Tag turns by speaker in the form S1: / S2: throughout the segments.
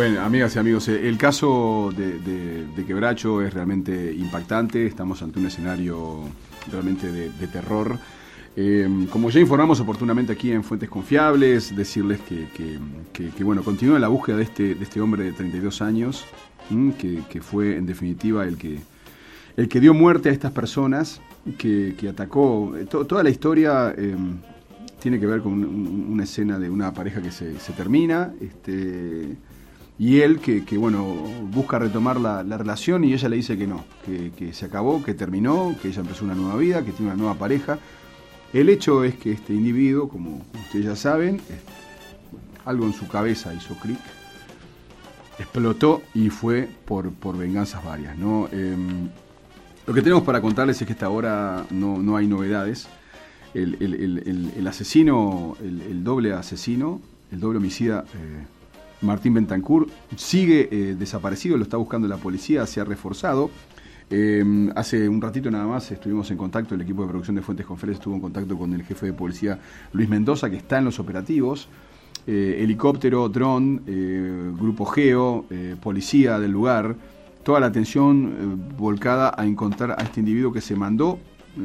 S1: Bueno, amigas y amigos, el caso de Quebracho es realmente impactante. Estamos ante un escenario realmente de terror. Como ya informamos oportunamente aquí en Fuentes Confiables, decirles que bueno, continúa la búsqueda de este hombre de 32 años, que fue en definitiva el que dio muerte a estas personas, que atacó. Toda la historia tiene que ver con una escena de una pareja que se termina, y él que bueno, busca retomar la relación, y ella le dice que no, que se acabó, que terminó, que ella empezó una nueva vida, que tiene una nueva pareja. El hecho es que este individuo, como ustedes ya saben, algo en su cabeza hizo clic, explotó y fue por venganzas varias, ¿no? Lo que tenemos para contarles es que hasta ahora no hay novedades. El asesino, el doble asesino, el doble homicida, Martín Bentancur, sigue desaparecido, lo está buscando la policía, se ha reforzado. Hace un ratito nada más estuvimos en contacto, el equipo de producción de Fuentes Confiables estuvo en contacto con el jefe de policía Luis Mendoza, que está en los operativos. Helicóptero, dron, grupo Geo, policía del lugar, toda la atención volcada a encontrar a este individuo que se mandó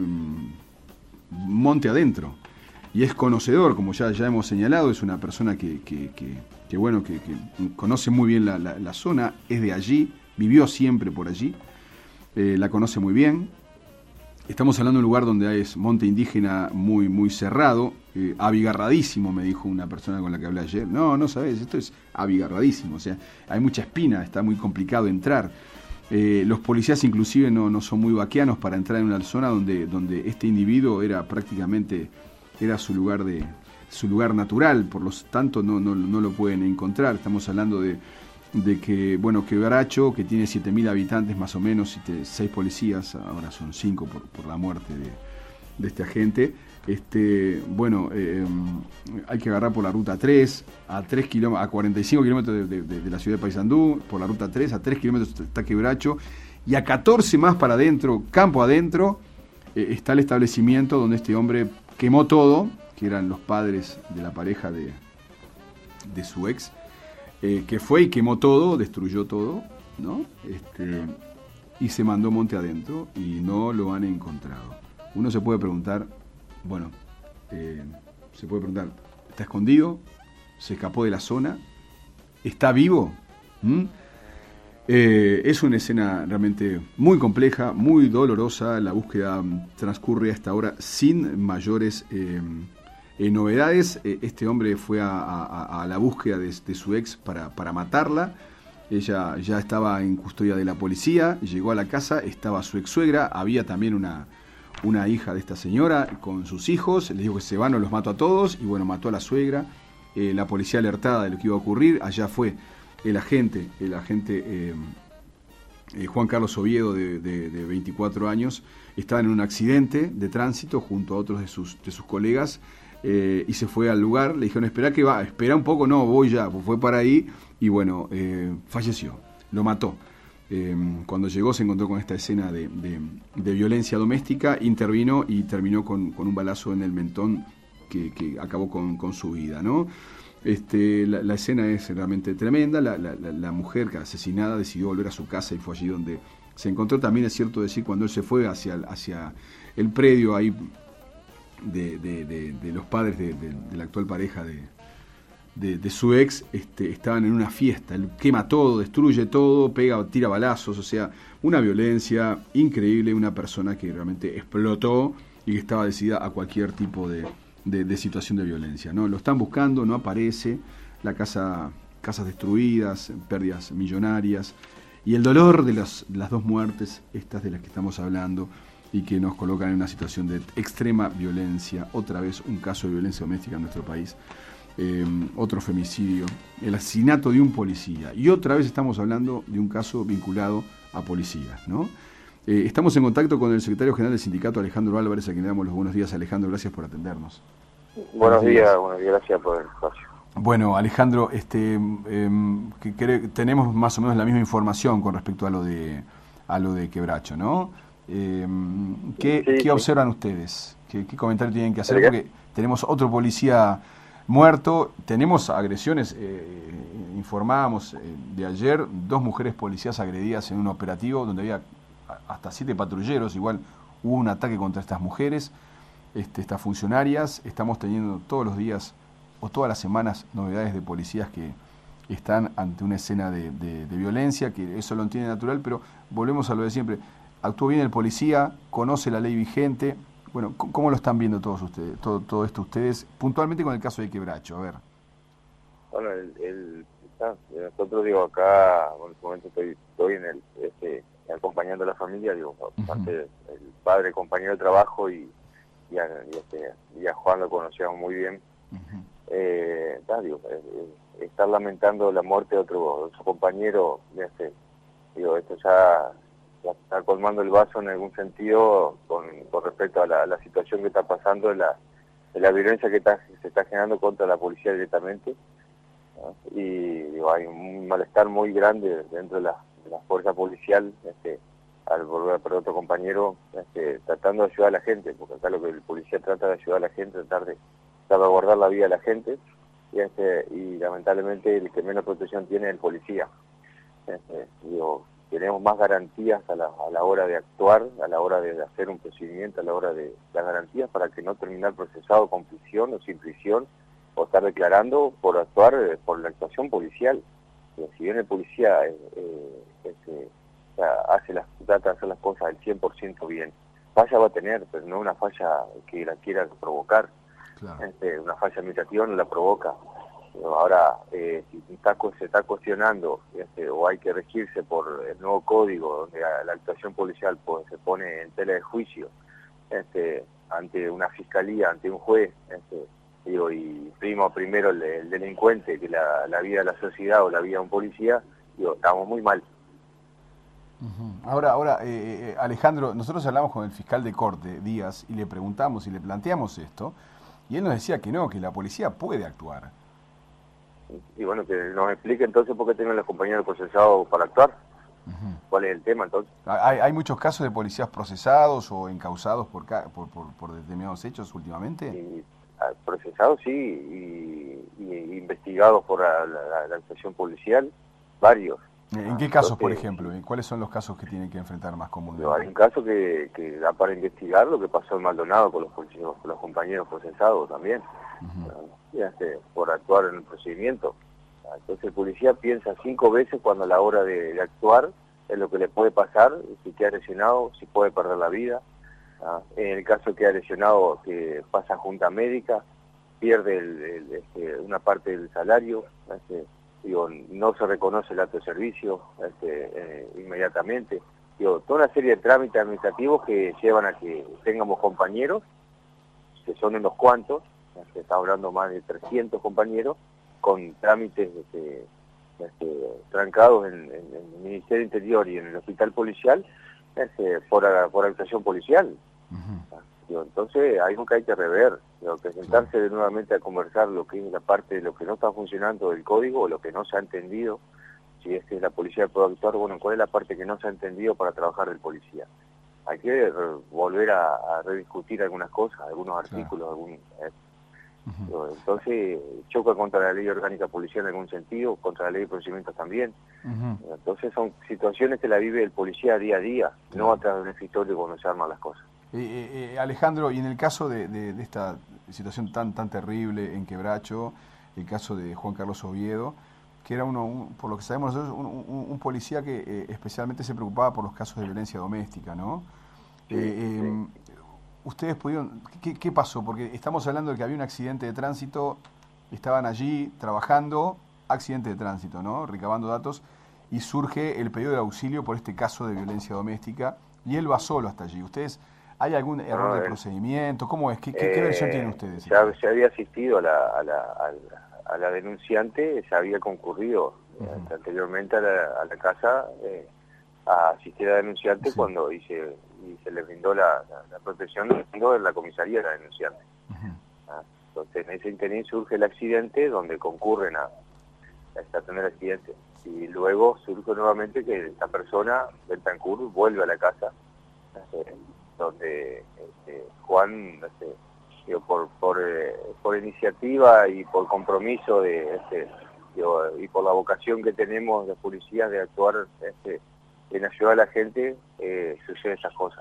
S1: monte adentro, y es conocedor, como ya hemos señalado, es una persona que conoce muy bien la zona, es de allí, vivió siempre por allí, la conoce muy bien. Estamos hablando de un lugar donde es monte indígena muy cerrado, abigarradísimo, me dijo una persona con la que hablé ayer. No sabes, esto es abigarradísimo, o sea, hay mucha espina, está muy complicado entrar. Los policías inclusive no son muy vaquianos para entrar en una zona donde este individuo era prácticamente su lugar natural, por lo tanto no lo pueden encontrar. Estamos hablando de que, bueno, Quebracho, que tiene 7.000 habitantes más o menos, 6 policías, ahora son 5 por la muerte de este agente. Hay que agarrar por la ruta 3, a 45 kilómetros de la ciudad de Paysandú, por la ruta 3, a 3 kilómetros está Quebracho, y a 14 más para adentro, campo adentro, está el establecimiento donde este hombre quemó todo, que eran los padres de la pareja de su ex, que fue y quemó todo, destruyó todo, ¿no? Y se mandó monte adentro y no lo han encontrado. Uno se puede preguntar, ¿está escondido? ¿Se escapó de la zona? ¿Está vivo? Es una escena realmente muy compleja, muy dolorosa. La búsqueda transcurre hasta ahora sin mayores novedades. Este hombre fue a la búsqueda de su ex para matarla. Ella ya estaba en custodia de la policía, llegó a la casa, estaba su ex suegra, había también una hija de esta señora con sus hijos, le dijo que se van o los mato a todos, y bueno, mató a la suegra. La policía alertada de lo que iba a ocurrir, allá fue el agente Juan Carlos Oviedo, de 24 años, estaba en un accidente de tránsito junto a otros de sus colegas, y se fue al lugar. Le dijeron, espera un poco, no, voy ya. Pues fue para ahí y bueno, falleció, lo mató. Cuando llegó se encontró con esta escena de violencia doméstica, intervino y terminó con un balazo en el mentón que acabó con su vida, ¿no? La escena es realmente tremenda. La mujer asesinada decidió volver a su casa y fue allí donde se encontró. También es cierto decir, cuando él se fue hacia el predio ahí de los padres de la actual pareja de su ex, estaban en una fiesta. Él quema todo, destruye todo, tira balazos, o sea, una violencia increíble, una persona que realmente explotó y que estaba decidida a cualquier tipo de situación de violencia, ¿no? Lo están buscando, no aparece, casas destruidas, pérdidas millonarias, y el dolor de las dos muertes, estas de las que estamos hablando, y que nos colocan en una situación de extrema violencia. Otra vez un caso de violencia doméstica en nuestro país, otro femicidio, el asesinato de un policía, y otra vez estamos hablando de un caso vinculado a policías, ¿no? Estamos en contacto con el secretario general del sindicato, Alejandro Álvarez, a quien le damos los buenos días. Alejandro, gracias por atendernos.
S2: Buenos días, gracias por el espacio.
S1: Bueno, Alejandro, tenemos más o menos la misma información con respecto a lo de Quebracho, ¿no? ¿Qué observan ustedes? ¿Qué comentario tienen que hacer? Porque tenemos otro policía muerto. Tenemos agresiones, informábamos de ayer, 2 mujeres policías agredidas en un operativo donde había hasta 7 patrulleros. Igual hubo un ataque contra estas mujeres, estas funcionarias. Estamos teniendo todos los días o todas las semanas novedades de policías que están ante una escena de violencia, que eso lo entiende natural, pero volvemos a lo de siempre. Actuó bien el policía, conoce la ley vigente. Bueno, ¿cómo lo están viendo todos ustedes, todo esto ustedes, puntualmente con el caso de Quebracho? A ver.
S2: Bueno, nosotros, digo, acá, en este momento estoy en acompañando a la familia, digo, aparte el padre, compañero de trabajo, y a Juan lo conocíamos muy bien. Digo, estar lamentando la muerte de otro compañero, digo, esto ya está colmando el vaso en algún sentido con respecto a la situación que está pasando, de la violencia que se está generando contra la policía directamente, ¿no? Y digo, hay un malestar muy grande dentro de la fuerza policial, al volver a perder otro compañero, tratando de ayudar a la gente, porque acá lo que el policía trata de ayudar a la gente, tratar de salvaguardar la vida de la gente, y lamentablemente el que menos protección tiene es el policía. Digo, tenemos más garantías a la hora de actuar, a la hora de hacer un procedimiento, a la hora de las garantías para que no terminar procesado con prisión o sin prisión, o estar declarando por actuar por la actuación policial. Si bien el policía trata de hacer las cosas al 100% bien, falla va a tener, pero no una falla que la quiera provocar. Claro. Una falla administrativa no la provoca. Ahora, si se está cuestionando o hay que regirse por el nuevo código, donde la actuación policial se pone en tela de juicio ante una fiscalía, ante un juez, y primero el delincuente que la vida de la sociedad o la vida de un policía, estamos muy mal.
S1: Ahora, Alejandro, nosotros hablamos con el fiscal de corte, Díaz, y le preguntamos y le planteamos esto, y él nos decía que no, que la policía puede actuar.
S2: Y bueno, que nos explique entonces por qué tienen los compañeros procesados para actuar. ¿Cuál es el tema entonces?
S1: ¿Hay muchos casos de policías procesados o encausados por determinados hechos últimamente?
S2: Y, procesados sí, y investigados por la actuación policial, varios.
S1: ¿En qué casos, por ejemplo? ¿Cuáles son los casos que tienen que enfrentar más comúnmente?
S2: Hay un caso que da para investigar lo que pasó en Maldonado con los compañeros procesados también, por actuar en el procedimiento. Entonces el policía piensa 5 veces cuando a la hora de actuar en lo que le puede pasar, si queda lesionado, si puede perder la vida. En el caso de que queda lesionado, que pasa a junta médica, pierde una parte del salario, no se reconoce el acto de servicio inmediatamente. Toda una serie de trámites administrativos que llevan a que tengamos compañeros, que son unos cuantos, se está hablando más de 300 compañeros, con trámites trancados en el Ministerio Interior y en el Hospital Policial por actuación policial. Entonces hay algo que hay que rever, que sentarse nuevamente a conversar lo que es la parte de lo que no está funcionando del código, o lo que no se ha entendido. Si es que la policía puede actuar, bueno, ¿cuál es la parte que no se ha entendido para trabajar del policía? Hay que volver a rediscutir algunas cosas, algunos artículos, entonces choca contra la ley orgánica policial en algún sentido, contra la ley de procedimientos también. Entonces son situaciones que la vive el policía día a día, no a través de un escritorio cuando se arman las cosas.
S1: Alejandro, y en el caso de esta situación tan terrible en Quebracho, el caso de Juan Carlos Oviedo, que era por lo que sabemos nosotros, un policía que especialmente se preocupaba por los casos de violencia doméstica, ¿no?
S2: Sí.
S1: ¿Ustedes pudieron, qué pasó? Porque estamos hablando de que había un accidente de tránsito, estaban allí trabajando, accidente de tránsito, ¿no? Recabando datos, y surge el pedido de auxilio por este caso de violencia doméstica, y él va solo hasta allí. ¿Ustedes, hay algún error de procedimiento? ¿Cómo es? ¿Qué versión tienen ustedes?
S2: Se había asistido a la denunciante, se había concurrido anteriormente a la casa a asistir a la denunciante, sí. Cuando se le brindó la protección en la comisaría de la denunciante. Entonces en ese interín surge el accidente, donde concurren a tener el accidente, y luego surge nuevamente que esta persona, Bentancur, vuelve a la casa donde Juan digo, por iniciativa y por compromiso y por la vocación que tenemos de policías de actuar en ayudar a la gente, suceden esas cosas.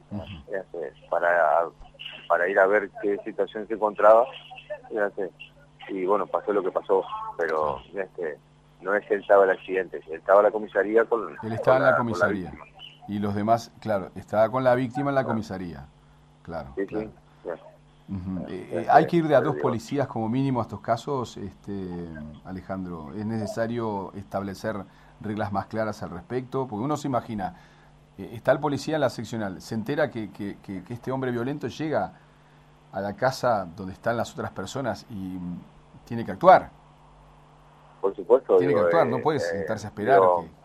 S2: Para ir a ver qué situación se encontraba, y bueno, pasó lo que pasó, pero no es él estaba el accidente, él estaba en la comisaría
S1: él estaba en la
S2: comisaría.
S1: Y los demás, claro, estaba con la víctima en la comisaría. Claro,
S2: Sí,
S1: claro.
S2: Sí.
S1: ¿Hay que ir de a dos policías como mínimo a estos casos, Alejandro? ¿Es necesario establecer reglas más claras al respecto? Porque uno se imagina, está el policía en la seccional, se entera que este hombre violento llega a la casa donde están las otras personas y tiene que actuar.
S2: Por supuesto.
S1: Tiene que actuar, no puede sentarse a esperar.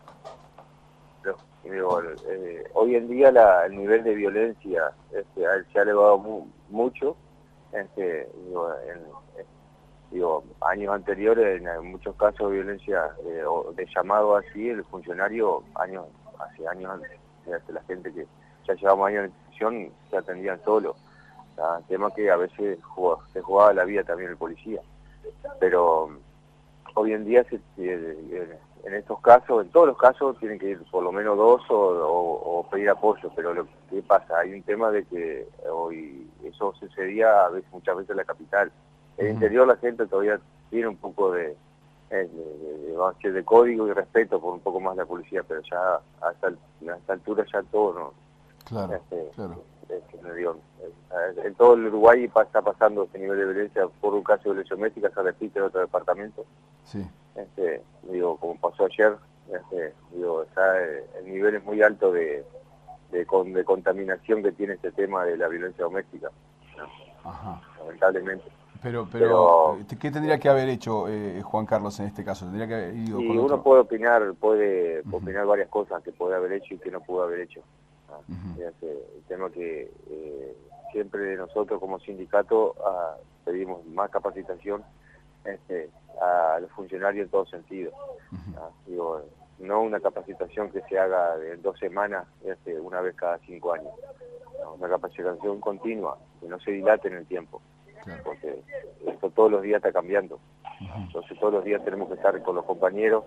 S2: Hoy en día el nivel de violencia se ha elevado mucho. Años anteriores, en muchos casos de violencia de llamado así, el funcionario, hace años antes, la gente que ya llevamos años en institución, se atendían solos. Tema que a veces se jugaba la vida también el policía. Pero hoy en día en estos casos, en todos los casos, tienen que ir por lo menos dos o pedir apoyo. Pero lo que pasa, hay un tema de que hoy eso sucedía muchas veces en la capital. En el interior la gente todavía tiene un poco de código y respeto por un poco más la policía, pero ya a esta altura ya todo, ¿no?
S1: Claro, claro.
S2: En todo el Uruguay está pasando este nivel de violencia. Por un caso de violencia doméstica se repite en otro departamento.
S1: Sí.
S2: Como pasó ayer, está el nivel es muy alto de contaminación que tiene este tema de la violencia doméstica, ¿no?
S1: Ajá.
S2: Lamentablemente.
S1: Pero, ¿qué tendría que haber hecho Juan Carlos en este caso? ¿Tendría que haber ido con
S2: uno
S1: otro?
S2: puede opinar varias cosas que puede haber hecho y que no pudo haber hecho. El tema que siempre nosotros como sindicato pedimos más capacitación a los funcionarios en todo sentido. No una capacitación que se haga en 2 semanas, una vez cada 5 años. Una capacitación continua, que no se dilate en el tiempo. Claro. Porque esto todos los días está cambiando. Entonces todos los días tenemos que estar con los compañeros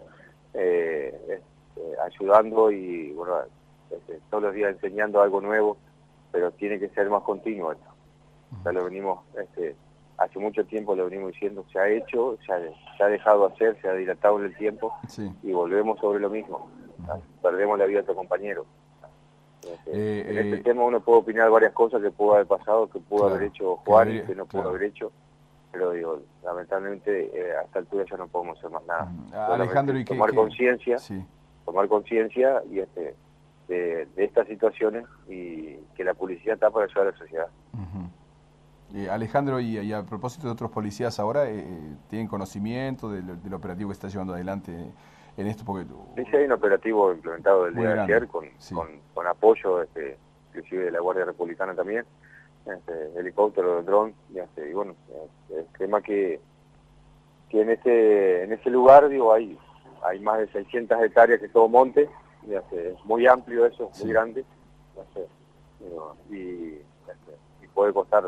S2: ayudando y bueno, todos los días enseñando algo nuevo, pero tiene que ser más continuo esto. Ya lo venimos, hace mucho tiempo lo venimos diciendo, se ha hecho, se ha dejado hacer, se ha dilatado en el tiempo, sí. Y volvemos sobre lo mismo. Perdemos la vida de otro compañero. En este tema uno puede opinar varias cosas que pudo haber pasado, que pudo haber hecho Juan y que no pudo haber hecho, pero digo, lamentablemente a esta altura ya no podemos hacer más nada.
S1: Alejandro, ¿y
S2: tomar conciencia, tomar conciencia y de estas situaciones y que la policía está para ayudar a la sociedad.
S1: Alejandro, y a propósito de otros policías ahora, ¿tienen conocimiento del operativo que se está llevando adelante en esto? Porque
S2: sí, hay un operativo implementado el día de ayer con apoyo inclusive de la Guardia Republicana también, helicóptero, dron, y bueno, el tema que en ese lugar, digo, hay más de 600 hectáreas que es todo monte, es muy amplio eso, muy grande, y puede costar,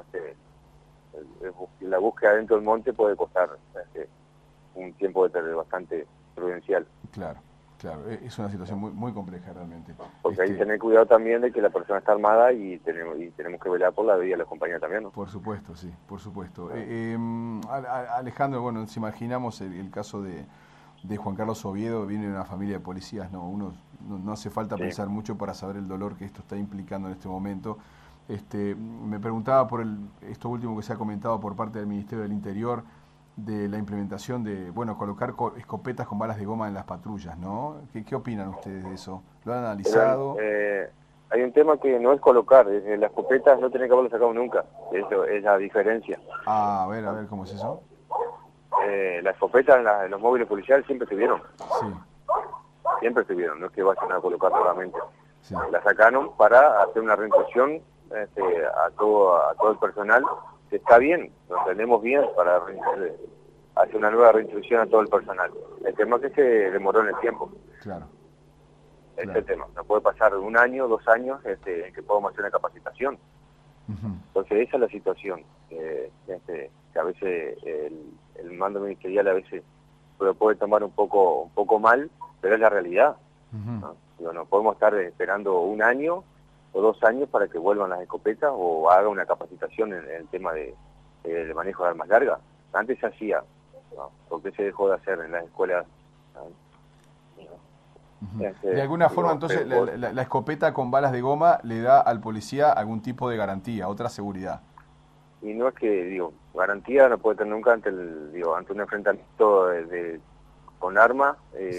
S2: la búsqueda dentro del monte puede costar un tiempo bastante prudencial.
S1: Claro, es una situación muy, muy compleja realmente.
S2: Porque hay que tener cuidado también de que la persona está armada y tenemos que velar por la vida de la compañía también, ¿no?
S1: Por supuesto, sí, por supuesto. Alejandro, bueno, nos imaginamos el caso de Juan Carlos Oviedo, viene de una familia de policías, ¿no? Uno no hace falta pensar mucho para saber el dolor que esto está implicando en este momento. Me preguntaba por esto último que se ha comentado por parte del Ministerio del Interior, de la implementación de, colocar escopetas con balas de goma en las patrullas, ¿no? ¿Qué opinan ustedes de eso? ¿Lo han analizado?
S2: Hay un tema que no es colocar, las escopetas no tienen que haberlo sacado nunca, eso es la diferencia.
S1: A ver, ¿cómo es eso?
S2: Las escopetas en los móviles policiales siempre estuvieron.
S1: Sí.
S2: Siempre estuvieron, no es que vayan a colocar nuevamente.
S1: Sí.
S2: La sacaron para hacer una reinserción a todo el personal, que está bien, lo entendemos bien, para hacer una nueva reinserción a todo el personal. El tema es que se demoró en el tiempo.
S1: Claro.
S2: Tema, no puede pasar 1 año, 2 años en que podamos hacer una capacitación. Entonces esa es la situación, que a veces el mando ministerial a veces lo puede tomar un poco mal, pero es la realidad, ¿no? Digo, no podemos estar esperando 1 año o 2 años para que vuelvan las escopetas o haga una capacitación en el tema de manejo de armas largas. Antes se hacía, ¿no? ¿Por qué se dejó de hacer en las escuelas?
S1: De alguna forma, entonces, la escopeta con balas de goma le da al policía algún tipo de garantía, otra seguridad.
S2: Y no es que, garantía no puede tener nunca ante ante un enfrentamiento con armas,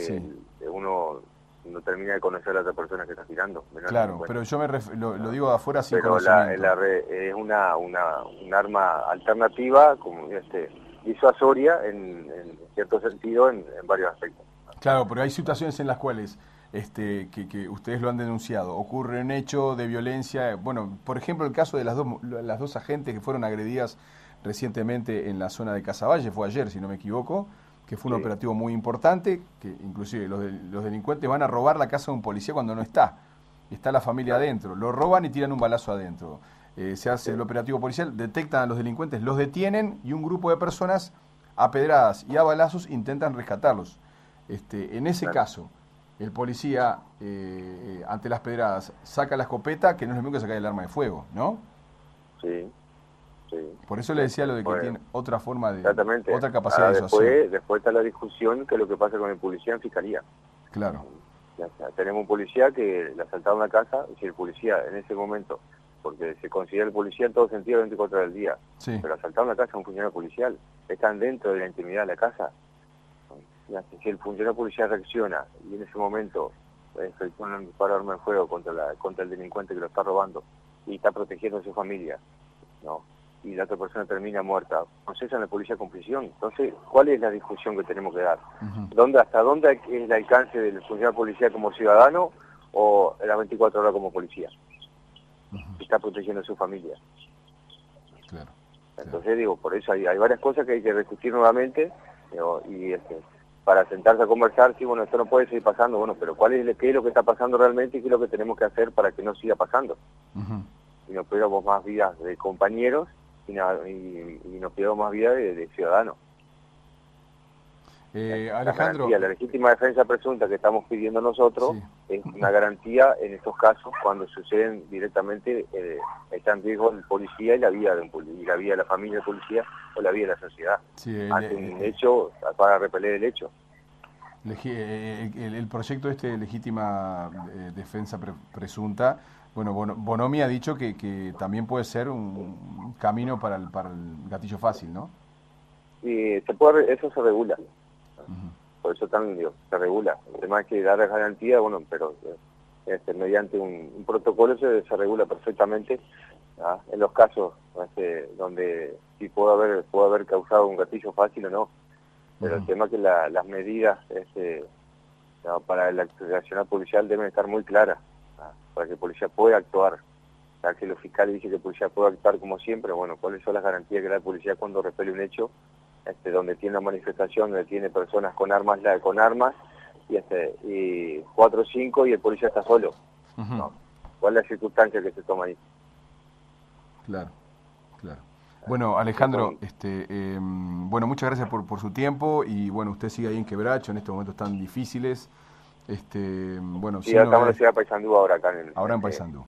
S2: uno no termina de conocer a la otra persona que está tirando.
S1: Claro, pero yo lo digo de afuera sin
S2: pero
S1: conocimiento.
S2: es un arma alternativa, como disuasoria en cierto sentido en varios aspectos.
S1: Claro, pero hay situaciones en las cuales que ustedes lo han denunciado. Ocurre un hecho de violencia, bueno, por ejemplo el caso de las dos agentes que fueron agredidas recientemente en la zona de Casaballe, fue ayer si no me equivoco, que fue un operativo muy importante, que inclusive los delincuentes van a robar la casa de un policía cuando no está. Está la familia adentro, lo roban y tiran un balazo adentro. Se hace el operativo policial, detectan a los delincuentes, los detienen y un grupo de personas a pedradas y a balazos intentan rescatarlos. En ese caso, el policía, ante las pedradas, saca la escopeta, que no es lo mismo que sacar el arma de fuego, ¿no?
S2: Sí.
S1: Por eso le decía lo de que tiene otra forma de...
S2: Exactamente.
S1: Otra capacidad de disuasión.
S2: Después está la discusión que es lo que pasa con el policía en fiscalía.
S1: Claro.
S2: Tenemos un policía que le asaltaron la casa, y si el policía en ese momento, porque se considera el policía en todo sentido 24 horas del día, pero asaltaron la casa a un funcionario policial, están dentro de la intimidad de la casa. Si el funcionario policial reacciona y en ese momento efectúa un disparo de arma de fuego contra el delincuente que lo está robando y está protegiendo a su familia, ¿no? Y la otra persona termina muerta, procesan la policía con prisión. Entonces, ¿cuál es la discusión que tenemos que dar? ¿Hasta dónde es el alcance del funcionario policial como ciudadano o las 24 horas como policía? Que está protegiendo a su familia.
S1: Claro.
S2: Entonces, por eso hay varias cosas que hay que discutir nuevamente, y para sentarse a conversar, esto no puede seguir pasando, pero qué es lo que está pasando realmente y qué es lo que tenemos que hacer para que no siga pasando. Y nos pidamos más vidas de compañeros y nos pidamos más vidas de ciudadanos.
S1: Alejandro,
S2: la legítima defensa presunta que estamos pidiendo nosotros es una garantía en estos casos cuando suceden directamente, está en riesgo el policía y la vida de la familia del policía o la vida de la sociedad. Ante un hecho, para repeler el hecho.
S1: El proyecto de legítima defensa presunta, Bonomi ha dicho que también puede ser un camino para el gatillo fácil, ¿no?
S2: Y eso se regula. Por eso se regula. El tema es que dar garantía, pero mediante un protocolo se regula perfectamente, en los casos donde sí puede haber causado un gatillo fácil o no. Pero el tema es que las medidas para el accionar policial deben estar muy claras, para que el policía pueda actuar. Que los fiscales dicen que el policía puede actuar como siempre, ¿cuáles son las garantías que da el policía cuando repele un hecho? Donde tiene una manifestación, donde tiene personas con armas y 4 o 5 y el policía está solo. ¿No? ¿Cuál es la circunstancia que se toma ahí?
S1: Claro. Bueno, Alejandro, muchas gracias por su tiempo y usted sigue ahí en Quebracho en estos momentos tan difíciles.
S2: Sí, estamos en la ciudad de Paysandú ahora acá
S1: ahora en Paysandú.